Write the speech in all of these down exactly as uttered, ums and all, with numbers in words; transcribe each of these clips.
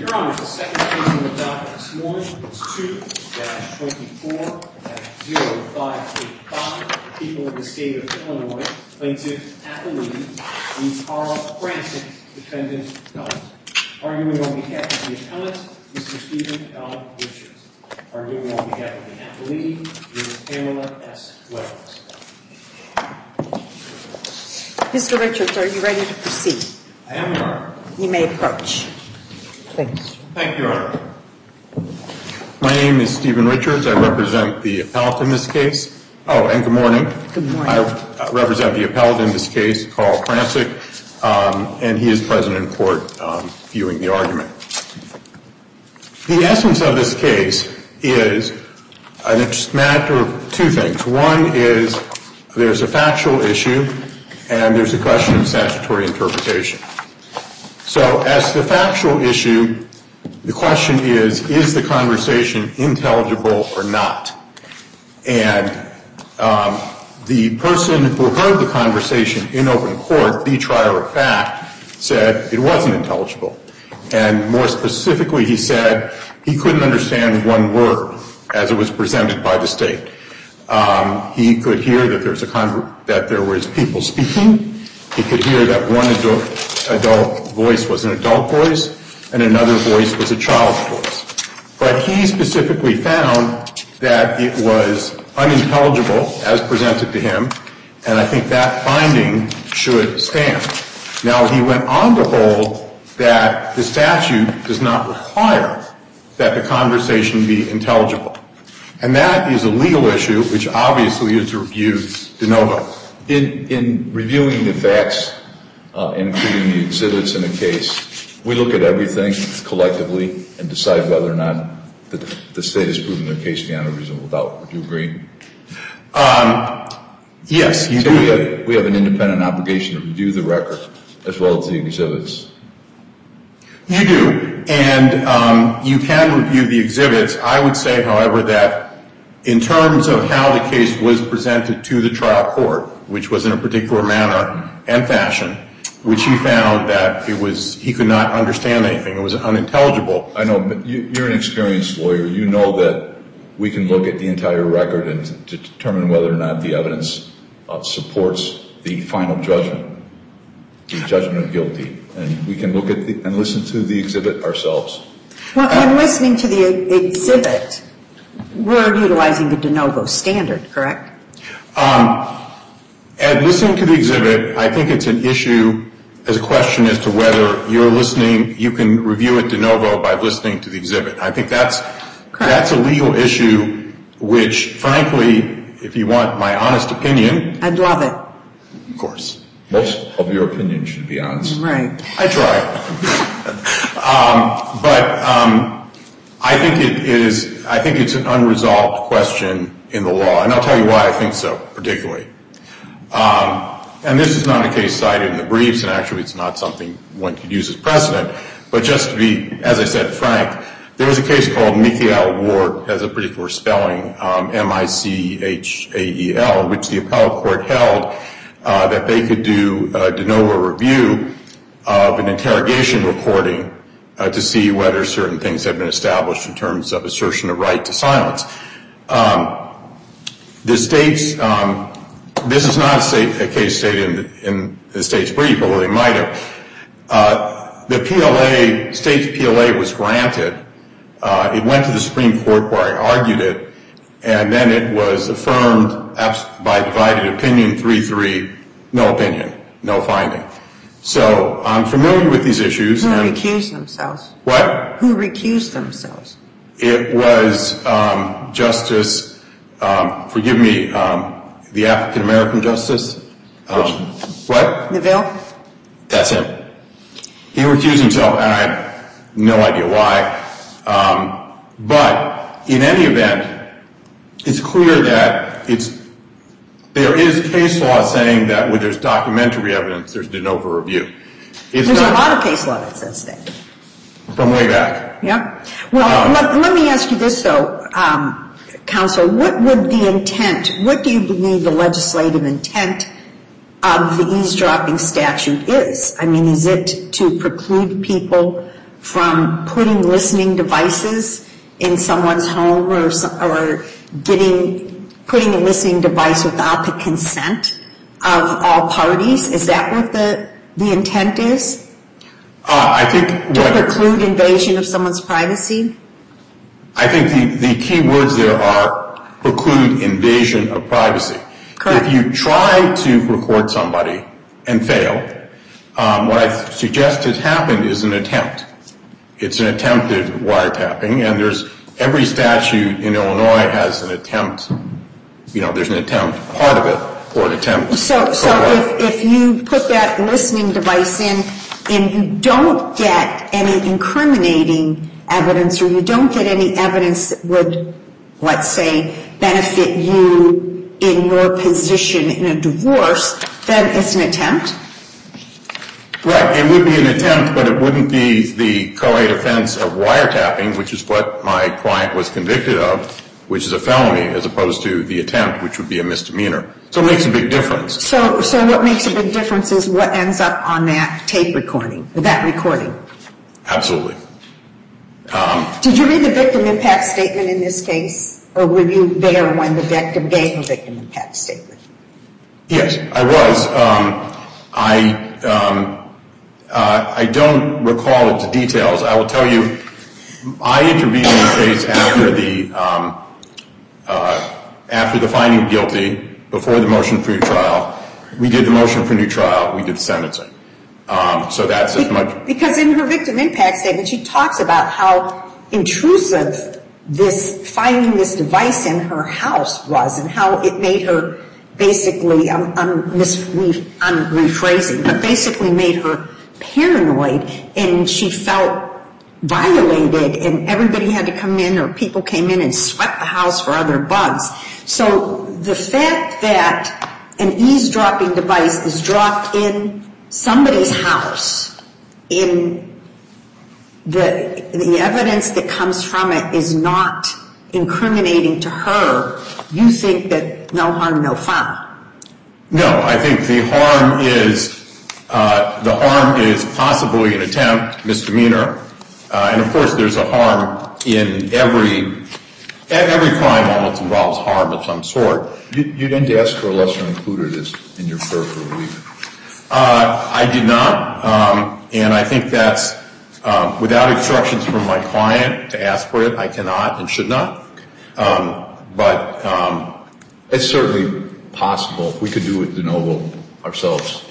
Your Honor, the second case on the docket this morning is two twenty-four oh five eight five. People in the state of Illinois, plaintiff Appellee v. Carl Francic, defendant appellant. Arguing on behalf of the appellant, Mister Stephen L. Richards. Arguing on behalf of the appellee, Miz Pamela S. Wells. Mister Richards, are you ready to proceed? I am, Your Honor. You may approach. Thanks. Thank you, Your Honor. My name is Stephen Richards. I represent the appellant in this case. Oh, and good morning. Good morning. I represent the appellant in this case, Carl Francic, um, and he is present in court um, viewing the argument. The essence of this case is a matter of two things. One is there's a factual issue, and there's a question of statutory interpretation. So as to the factual issue, the question is, is the conversation intelligible or not? And um, the person who heard the conversation in open court, the trier of fact, said it wasn't intelligible. And more specifically, he said he couldn't understand one word as it was presented by the state. Um, he could hear that there's a con- that there was people speaking. He could hear that one adult, adult voice was an adult voice and another voice was a child's voice. But he specifically found that it was unintelligible as presented to him, and I think that finding should stand. Now, he went on to hold that the statute does not require that the conversation be intelligible. And that is a legal issue, which obviously is reviewed de novo. In, in reviewing the facts, uh, including the exhibits in the case, we look at everything collectively and decide whether or not the, the state has proven their case beyond a reasonable doubt. Would you agree? Um, yes, you so do. We have, we have an independent obligation to review the record as well as the exhibits. You do, and um, you can review the exhibits. I would say, however, that in terms of how the case was presented to the trial court, which was in a particular manner and fashion, which he found that it was, he could not understand anything. It was unintelligible. I know, but you, you're an experienced lawyer. You know that we can look at the entire record and to, to determine whether or not the evidence uh, supports the final judgment, the judgment of guilty. And we can look at the, and listen to the exhibit ourselves. Well, in listening to the exhibit, we're utilizing the de novo standard, correct? Um, and listening to the exhibit, I think it's an issue as a question as to whether you're listening, you can review it de novo by listening to the exhibit. I think that's, correct. That's a legal issue which, frankly, if you want my honest opinion. I'd love it. Of course. Most of your opinion should be honest. Right. I try. um, but um, I think it is. I think it's an unresolved question in the law, and I'll tell you why I think so, particularly. Um, and this is not a case cited in the briefs, and actually, it's not something one could use as precedent. But just to be, as I said, frank, there was a case called Michael Ward, has a particular spelling, um, M I C H A E L, which the appellate court held. Uh, that they could do a de novo review of an interrogation recording uh, to see whether certain things have been established in terms of assertion of right to silence. Um, the state's, um, this is not a, state, a case stated in the, in the state's brief, although they might have. Uh, the P L A, state's P L A was granted. Uh, it went to the Supreme Court where I argued it, and then it was affirmed by divided opinion, three three, no opinion, no finding. So I'm familiar with these issues. Who recused themselves? What? Who recused themselves? It was um, Justice, um, forgive me, um, the African-American Justice. Um, what? Neville? That's him. He recused himself, and I have no idea why. Um, but in any event, it's clear that it's there is case law saying that when there's documentary evidence, there's de novo review. It's there's not, a lot of case law that says that. From way back. Yeah. Well, um, let, let me ask you this, though, um, counsel. What would the intent, what do you believe the legislative intent of the eavesdropping statute is? I mean, is it to preclude people from putting listening devices in someone's home or, or getting, putting a listening device without the consent of all parties? Is that what the, the intent is? Uh, I think to what, preclude invasion of someone's privacy? I think the, the key words there are preclude invasion of privacy. Correct. If you try to record somebody and fail, um, what I suggest has happened is an attempt. It's an attempted wiretapping, and there's every statute in Illinois has an attempt. You know, there's an attempt part of it or an attempt. So, so if, if you put that listening device in and you don't get any incriminating evidence, or you don't get any evidence that would, let's say, benefit you in your position in a divorce, then it's an attempt? Right. It would be an attempt, but it wouldn't be the co-ed offense of wiretapping, which is what my client was convicted of, which is a felony, as opposed to the attempt, which would be a misdemeanor. So it makes a big difference. So, so what makes a big difference is what ends up on that tape recording, that recording. Absolutely. Um, Did you read the victim impact statement in this case, or were you there when the victim gave a victim impact statement? Yes, I was. Um, I um, uh, I don't recall the details. I will tell you, I intervened in the case after the um, uh, after the finding of guilty, before the motion for new trial. We did the motion for new trial. We did sentencing. Um, so that's as much. Because in her victim impact statement, she talks about how intrusive this finding this device in her house was, and how it made her basically, I'm, I'm, mis- I'm rephrasing, but basically made her paranoid, and she felt violated, and everybody had to come in, or people came in and swept the house for other bugs. So the fact that an eavesdropping device is dropped in somebody's house, in the the evidence that comes from it is not incriminating to her, you think that no harm, no foul? No, I think the harm is uh, the harm is possibly an attempt, misdemeanor, uh, and of course there's a harm in every every crime almost involves harm of some sort. You, you didn't ask for a lesser included as in your prayer for relief. Uh, I did not, um, and I think that's um, without instructions from my client to ask for it. I cannot and should not. Um, but um, it's certainly possible. We could do it de novo ourselves.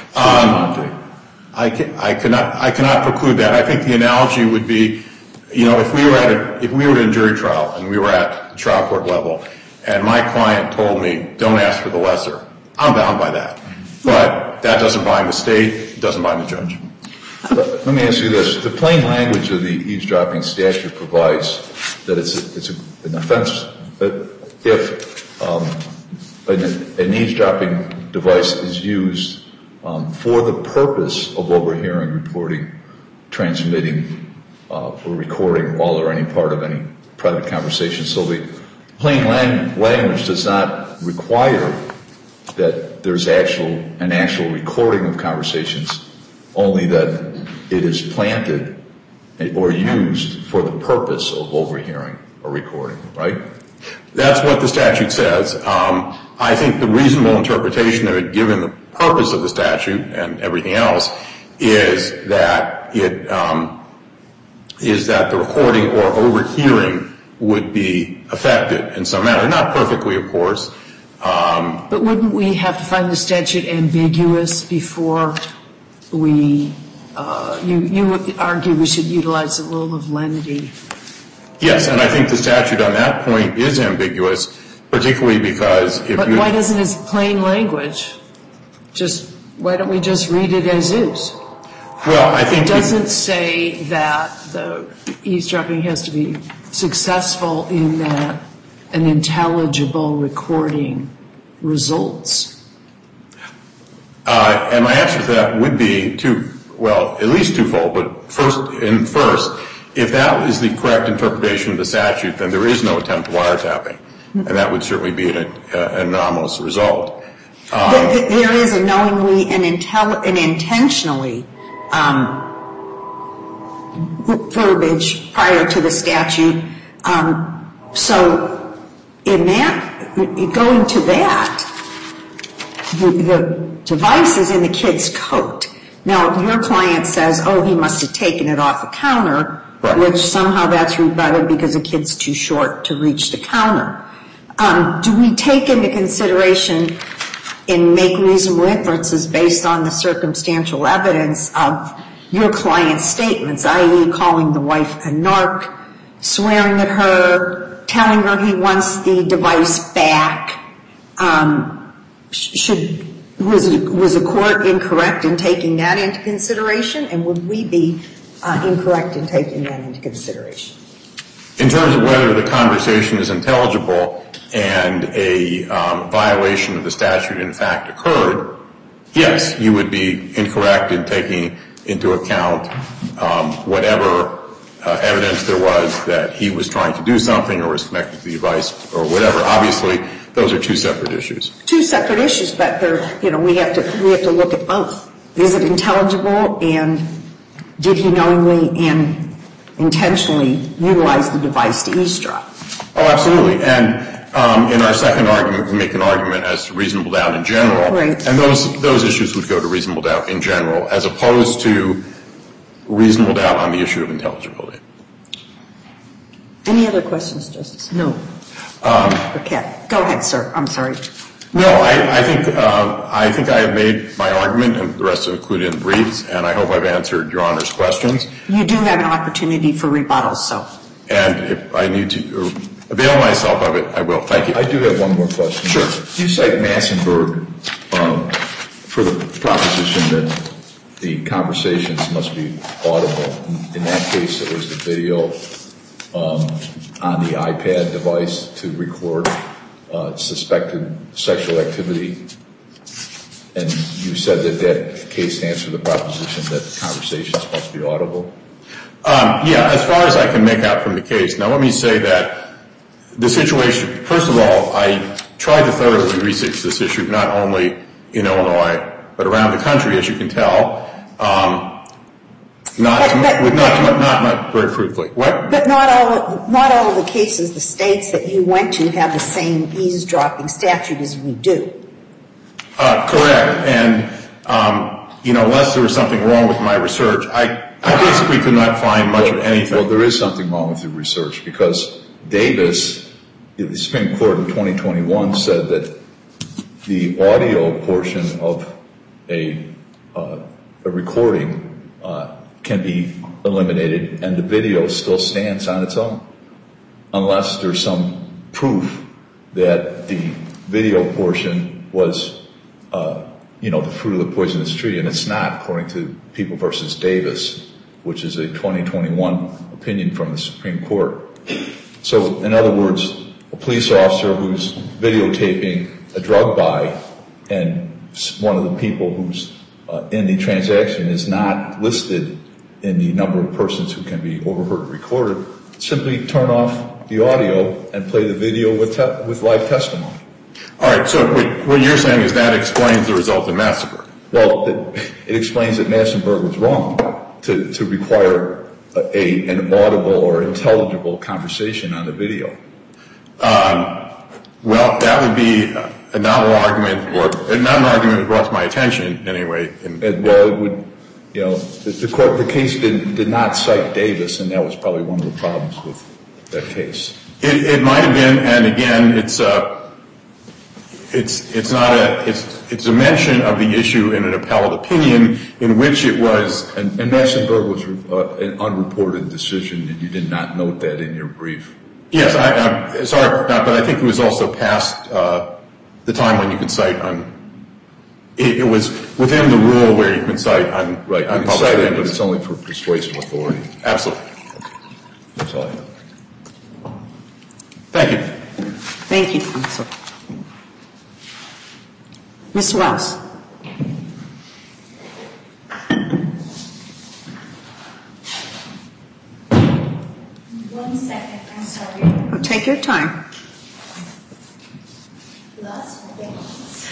Um, I, can, I cannot. I cannot preclude that. I think the analogy would be, you know, if we were at a, if we were in a jury trial and we were at the trial court level, and my client told me, "Don't ask for the lesser," I'm bound by that. But that doesn't bind the state. It doesn't bind the judge. Let me ask you this. The plain language of the eavesdropping statute provides that it's a, it's a, an offense that if um, an, an eavesdropping device is used um, for the purpose of overhearing, reporting, transmitting, uh, or recording all or any part of any private conversation. So the plain lang- language does not require that there's actual an actual recording of conversations, only that it is planted or used for the purpose of overhearing or recording, right? That's what the statute says. Um, I think the reasonable interpretation of it, given the purpose of the statute and everything else, is that it um, is that the recording or overhearing would be affected in some manner. Not perfectly, of course. Um, but wouldn't we have to find the statute ambiguous before we, uh, you, you would argue we should utilize the rule of lenity? Yes, and I think the statute on that point is ambiguous, particularly because if but you... But why doesn't it plain language? Just, why don't we just read it as is? Well, I think... It doesn't say that the eavesdropping has to be successful in that an intelligible recording results. Uh, and my answer to that would be two, well, at least twofold, but first, and first, if that is the correct interpretation of the statute, then there is no attempt wiretapping, and that would certainly be an, uh, an anomalous result. Um, there is a knowingly and, intel- and intentionally um, verbiage prior to the statute. Um, so in that, going to that, the, the device is in the kid's coat. Now, your client says, oh, he must have taken it off the counter, right, which somehow that's rebutted because the kid's too short to reach the counter. Um, do we take into consideration and make reasonable inferences based on the circumstantial evidence of your client's statements, that is calling the wife a narc, swearing at her, telling her he wants the device back? Um, should, was, was the court incorrect in taking that into consideration, and would we be uh, incorrect in taking that into consideration? In terms of whether the conversation is intelligible and a um, violation of the statute in fact occurred, yes, you would be incorrect in taking into account um, whatever uh, evidence there was that he was trying to do something or was connected to the device or whatever. Obviously, those are two separate issues. Two separate issues, but they're, you know, we have to we have to look at both. Is it intelligible, and did he knowingly and intentionally utilize the device to eavesdrop? Oh, absolutely. And um, in our second argument, we make an argument as to reasonable doubt in general. Right. And those those issues would go to reasonable doubt in general, as opposed to reasonable doubt on the issue of intelligibility. Any other questions, Justice? No. Um, okay. Go ahead, sir. I'm sorry. No, I, I think uh, I think I have made my argument, and the rest are included in briefs, and I hope I've answered Your Honor's questions. You do have an opportunity for rebuttals, so. And if I need to avail myself of it, I will. Thank you. I do have one more question. Sure. You cite Massenburg um, for the proposition that the conversations must be audible. In that case, it was the video um, on the iPad device to record uh, suspected sexual activity. And you said that that case stands for the proposition that conversations must be audible. Um, yeah, as far as I can make out from the case. Now, let me say that the situation, first of all, I tried to thoroughly research this issue, not only in Illinois, but around the country, as you can tell, um, not, but, but, with not, not, not, not very fruitfully. What? But not all, not all of the cases, the states that you went to have the same eavesdropping statute as we do. Uh, correct. And, um, you know, unless there was something wrong with my research, I, I basically could not find much well, of anything. Well, there is something wrong with your research, because Davis, the Supreme Court in twenty twenty-one said that the audio portion of a, uh, a recording uh, can be eliminated, and the video still stands on its own, unless there's some proof that the video portion was, uh, you know, the fruit of the poisonous tree, and it's not, according to People versus Davis, which is a twenty twenty-one opinion from the Supreme Court. So, in other words, a police officer who's videotaping a drug buy, and one of the people who's uh, in the transaction is not listed in the number of persons who can be overheard or recorded, simply turn off the audio and play the video with, te- with live testimony. All right, so what you're saying is that explains the result in Massenburg. Well, it, it explains that Massenburg was wrong to, to require a, a, an audible or intelligible conversation on the video. Um, well, that would be a novel argument, or not an argument that brought to my attention anyway. In, and, well, it would, you know, the, the court, the case did, did not cite Davis, and that was probably one of the problems with that case. It, it might have been, and again, it's uh, it's it's not a it's it's a mention of the issue in an appellate opinion in which it was. And, and Massenburg was uh, an unreported decision, and you did not note that in your brief. Yes, I, I'm sorry, but I think it was also past uh, the time when you could cite on. It, it was within the rule where you can cite on right. On you can cite it, but it's only for persuasive authority. Absolutely. That's all I have. Thank you. Thank you, counsel. Miz Wells. One second, I'm sorry. Oh, take your time. Las Vegas.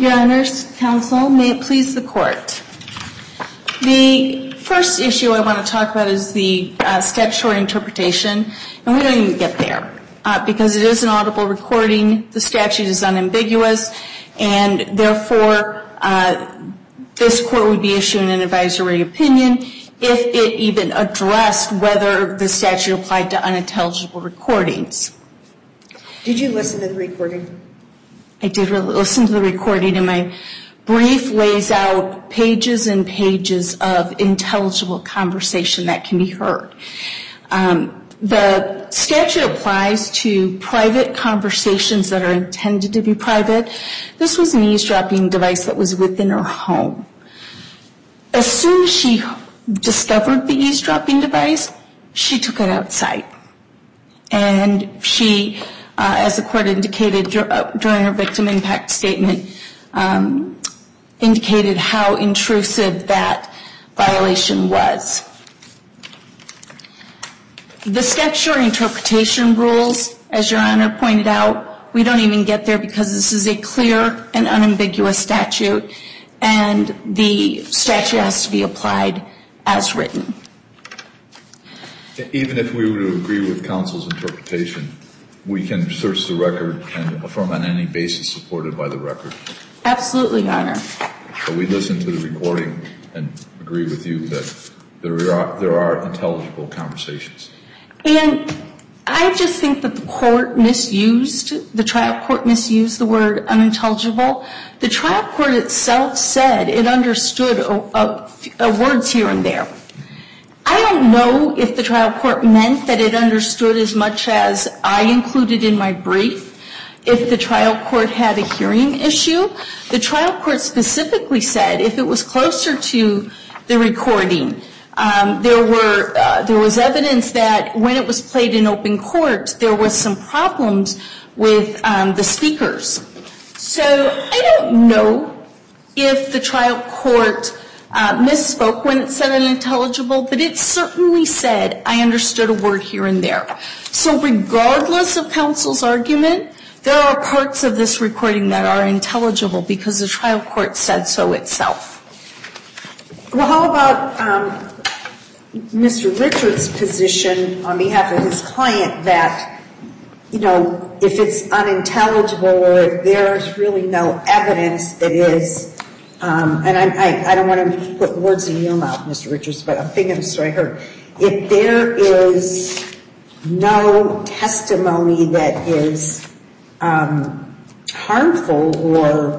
Your Honors, Counsel, may it please the Court. The first issue I want to talk about is the uh, statutory interpretation, and we don't even get there uh, because it is an audible recording. The statute is unambiguous, and therefore uh, this Court would be issuing an advisory opinion if it even addressed whether the statute applied to unintelligible recordings. Did you listen to the recording? I did re- listen to the recording, and my brief lays out pages and pages of intelligible conversation that can be heard. Um, the statute applies to private conversations that are intended to be private. This was an eavesdropping device that was within her home. As soon as she discovered the eavesdropping device, she took it outside. And she, uh, as the Court indicated dur- uh, during her victim impact statement, um, indicated how intrusive that violation was. The statutory interpretation rules, as Your Honor pointed out, we don't even get there because this is a clear and unambiguous statute, and the statute has to be applied as written. Even if we were to agree with counsel's interpretation, we can search the record and affirm on any basis supported by the record. Absolutely, Your Honor. So we listen to the recording and agree with you that there are, there are intelligible conversations. And I just think that the court misused, the trial court misused the word unintelligible. The trial court itself said it understood a, a, a words here and there. I don't know if the trial court meant that it understood as much as I included in my brief. If the trial court had a hearing issue, the trial court specifically said if it was closer to the recording, um, there were uh, there was evidence that when it was played in open court, there was some problems with um, the speakers. So I don't know if the trial court Uh, misspoke when it said unintelligible, but it certainly said, I understood a word here and there. So regardless of counsel's argument, there are parts of this recording that are intelligible because the trial court said so itself. Well, how about um, Mister Richards' position on behalf of his client that, you know, if it's unintelligible or if there's really no evidence that is Um, and I, I, I don't want to put words in your mouth, Mister Richards, but I'm thinking of the story I heard. If there is no testimony that is um, harmful or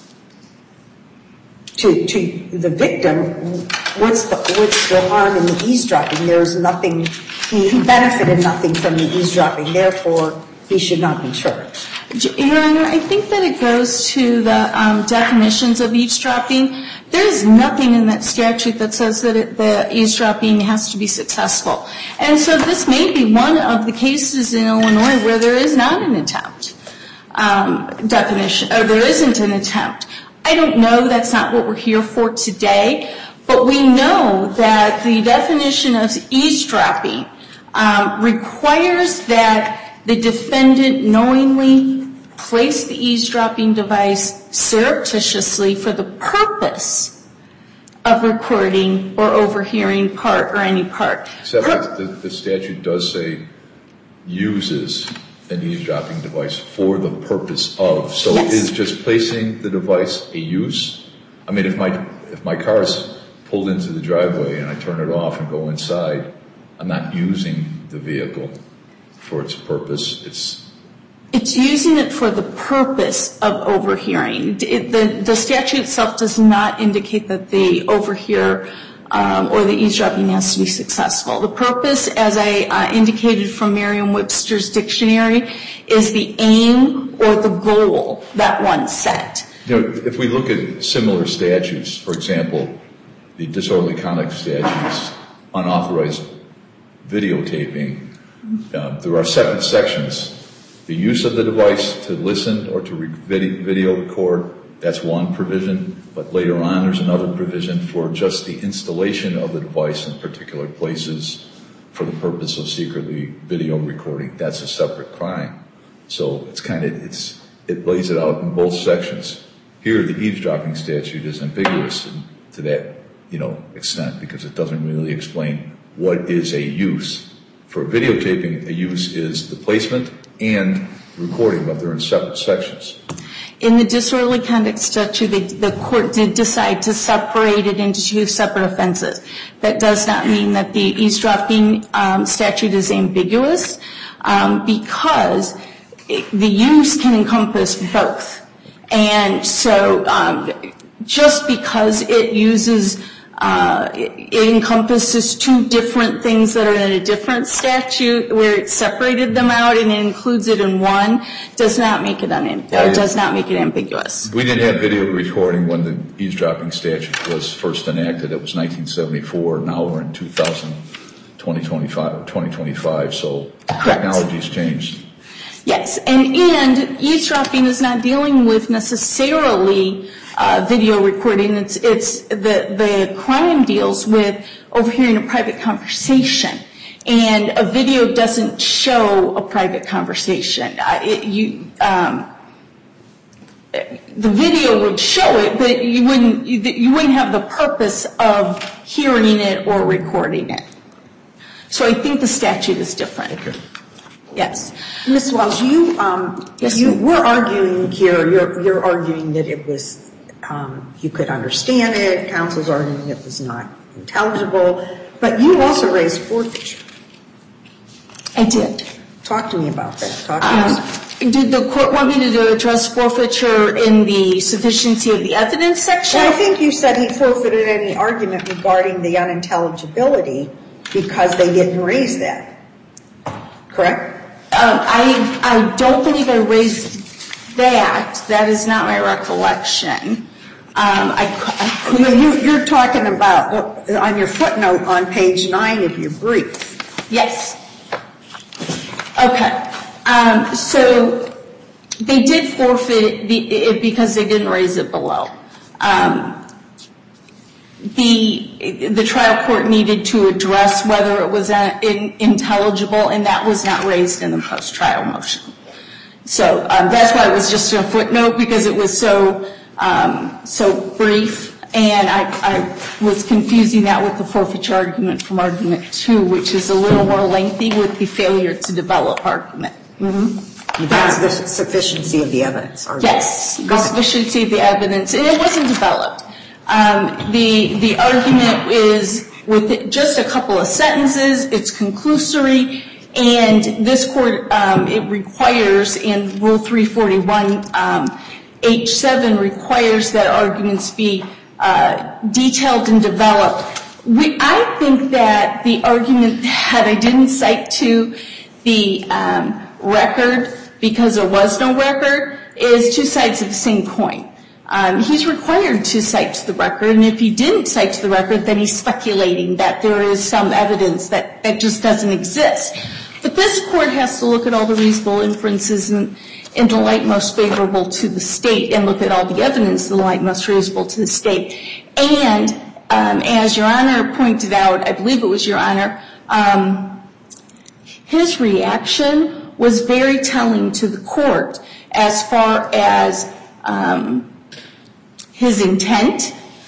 to to the victim, what's the what's the harm in the eavesdropping? There's nothing. He benefited nothing from the eavesdropping. Therefore, he should not be charged. Your Honor, I think that it goes to the um, definitions of eavesdropping. There's nothing in that statute that says that it, the eavesdropping has to be successful. And so this may be one of the cases in Illinois where there is not an attempt um, definition, or there isn't an attempt. I don't know. That's not what we're here for today. But we know that the definition of eavesdropping um, requires that the defendant knowingly place the eavesdropping device surreptitiously for the purpose of recording or overhearing part or any part. Except that the, the statute does say uses an eavesdropping device for the purpose of. So yes. Is just placing the device a use? I mean, if my if my car is pulled into the driveway and I turn it off and go inside, I'm not using the vehicle for its purpose. It's It's using it for the purpose of overhearing. It, the, the statute itself does not indicate that the overhear um, or the eavesdropping has to be successful. The purpose, as I uh, indicated from Merriam-Webster's dictionary, is the aim or the goal that one set. You know, if we look at similar statutes, for example, the disorderly conduct statutes, unauthorized videotaping, uh, there are separate sections. The use of the device to listen or to re- video record, that's one provision. But later on, there's another provision for just the installation of the device in particular places for the purpose of secretly video recording. That's a separate crime. So it's kind of, it's, it lays it out in both sections. Here, the eavesdropping statute is ambiguous to that, you know, extent because it doesn't really explain what is a use. For videotaping, a use is the placement and recording, but they're in separate sections. In the disorderly conduct statute, the, the court did decide to separate it into two separate offenses. That does not mean that the eavesdropping um, statute is ambiguous um, because it, the use can encompass both. And so um, just because it uses, uh, it, it encompasses two different things that are in a different statute where it separated them out and it includes it in one, does not make it unambiguous. Well, does not make it ambiguous. We didn't have video recording when the eavesdropping statute was first enacted. It was nineteen seventy-four. Now we're in two thousand, twenty twenty-five, twenty twenty-five, so Correct. Technology's changed. Yes, and, and eavesdropping is not dealing with necessarily uh, video recording. It's, it's the, the crime deals with overhearing a private conversation. And a video doesn't show a private conversation. Uh, it, you, um, the video would show it, but you wouldn't, you, you wouldn't have the purpose of hearing it or recording it. So I think the statute is different. Okay. Yes. Miz Wells, you, um, Yes, you ma'am. were arguing here, you're, you're arguing that it was, um, you could understand it, counsel's arguing it was not intelligible, but you also raised forfeiture. I did. Talk to me about that. Talk to us. Um, did the court want me to address forfeiture in the sufficiency of the evidence section? Well, I think you said he forfeited any argument regarding the unintelligibility because they didn't raise that. Correct? Um, I, I don't believe I raised that. That is not my recollection. Um, I, I You, you, you're talking about, on your footnote on page nine of your brief. Yes. Okay. Um, so they did forfeit the, it because they didn't raise it below. Um, the the trial court needed to address whether it was uh, in, intelligible, and that was not raised in the post-trial motion. So um, that's why it was just a footnote, because it was so um, so brief, and I, I was confusing that with the forfeiture argument from argument two, which is a little more lengthy with the failure to develop argument. Mm-hmm. That's the sufficiency of the evidence. Argument. Yes, the sufficiency of the evidence, and it wasn't developed. Um, the the argument is with just a couple of sentences. It's conclusory, and this court um, it requires in Rule three forty-one um, H seven requires that arguments be uh, detailed and developed. We, I think that the argument that I didn't cite to the um, record because there was no record is two sides of the same coin. Um, he's required to cite to the record, and if he didn't cite to the record, then he's speculating that there is some evidence that, that just doesn't exist. But this court has to look at all the reasonable inferences in, in the light most favorable to the state, and look at all the evidence in the light most favorable to the state. And um, as Your Honor pointed out, I believe it was Your Honor, um, his reaction was very telling to the court as far as um, his intent,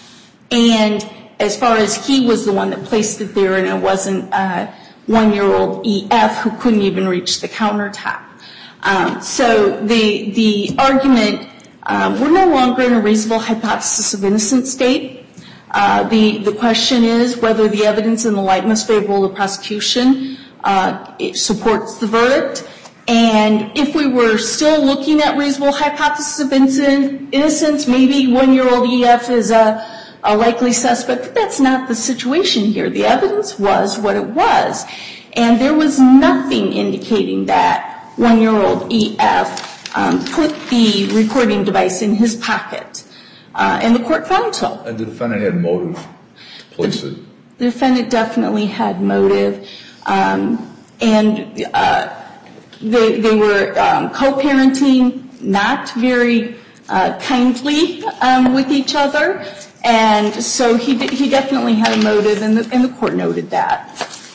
and as far as he was the one that placed it there, and it wasn't uh, one-year-old E F who couldn't even reach the countertop. Um, so the the argument, um, we're no longer in a reasonable hypothesis of innocence state. Uh, the the question is whether the evidence in the light most favorable to the prosecution uh, it supports the verdict. And if we were still looking at reasonable hypothesis of innocence, maybe one-year-old E F is a, a likely suspect. But that's not the situation here. The evidence was what it was. And there was nothing indicating that one-year-old E F um, put the recording device in his pocket. Uh, and the court found so. And the defendant had motive to place it. The defendant definitely had motive. Um, and uh, they, they were um, co-parenting, not very uh, kindly um, with each other. And so he he definitely had a motive, and the, and the court noted that.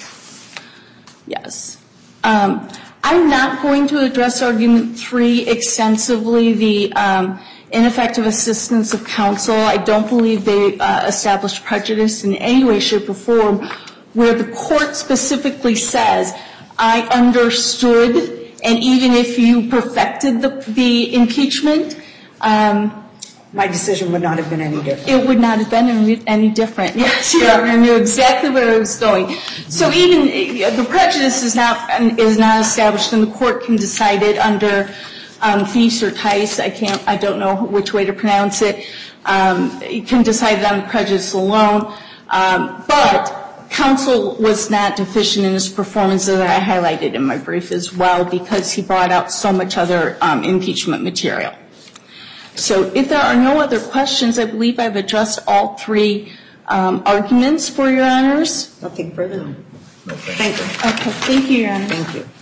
Yes. Um, I'm not going to address argument three extensively. The um, ineffective assistance of counsel. I don't believe they uh, established prejudice in any way, shape, or form, where the court specifically says, I understood, and even if you perfected the, the impeachment, um, my decision would not have been any different. It would not have been any, any different. Yes, Your Honor, I knew exactly where I was going. So even uh, the prejudice is not is not established, and the court can decide it under um, Thies or Tice. I can't. I don't know which way to pronounce it. Um, you can decide it on the prejudice alone, um, but counsel was not deficient in his performance, as I highlighted in my brief as well, because he brought out so much other um, impeachment material. So if there are no other questions, I believe I've addressed all three um, arguments for Your Honors. Nothing further? No, thank you. Okay, thank you, Your Honor. Thank you.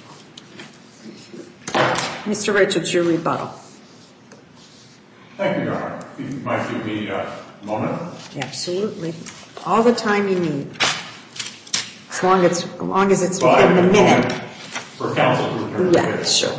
Mister Richards, your rebuttal. Thank you, Your Honor. If you might give me a moment. Absolutely. All the time you need. As long as, as, long as it's well, within the minute. For counsel to return. Yeah, sure.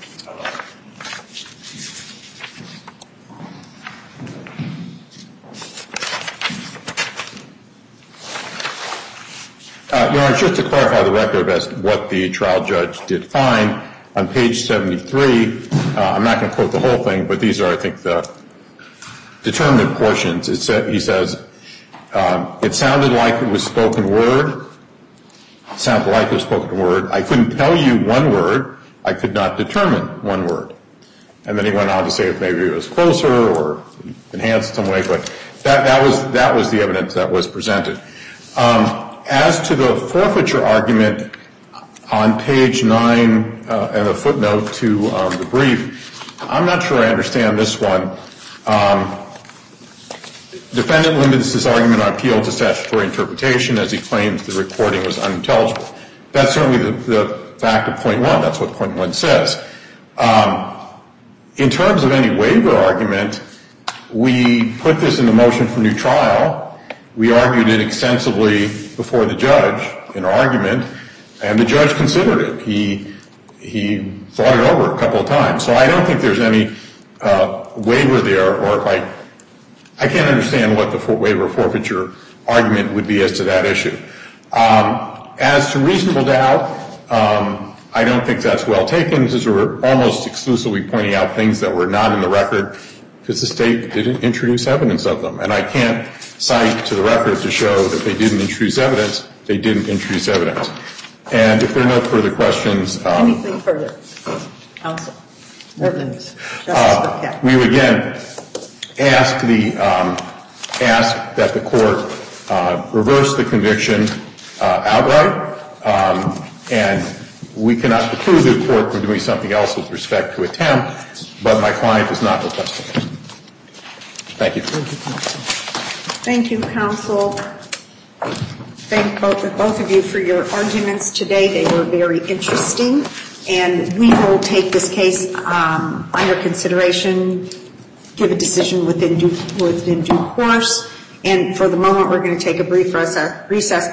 Uh, Your Honor, just to clarify the record as to what the trial judge did find, on page seventy-three, uh, I'm not going to quote the whole thing, but these are, I think, the determined portions. It sa- he says, um, it sounded like it was spoken word. It sounded like it was spoken word. I couldn't tell you one word. I could not determine one word. And then he went on to say if maybe it was closer or enhanced some way, but that, that was that was the evidence that was presented. Um, As to the forfeiture argument on page nine uh, and the footnote to um, the brief, I'm not sure I understand this one. Um, defendant limits his argument on appeal to statutory interpretation as he claims the recording was unintelligible. That's certainly the, the fact of point one. That's what point one says. Um, in terms of any waiver argument, we put this in the motion for new trial. We argued it extensively before the judge in our argument, and the judge considered it. He he thought it over a couple of times. So I don't think there's any uh, waiver there, or if I I can't understand what the for, waiver forfeiture argument would be as to that issue. Um, as to reasonable doubt, um, I don't think that's well taken, because we're almost exclusively pointing out things that were not in the record, because the state didn't introduce evidence of them. And I can't cite to the record to show that they didn't introduce evidence. They didn't introduce evidence. And if there are no further questions. Um, Anything further? Counsel? Uh, we would again ask the um, ask that the court uh, reverse the conviction uh, outright, um, and we cannot preclude the court from doing something else with respect to attempt, but my client is not requesting it. Thank you. Thank you, counsel. Thank you, counsel. Thank both, both of you for your arguments today. They were very interesting, and we will take this case um, under consideration, give a decision within due, within due course. And for the moment, we're going to take a brief recess.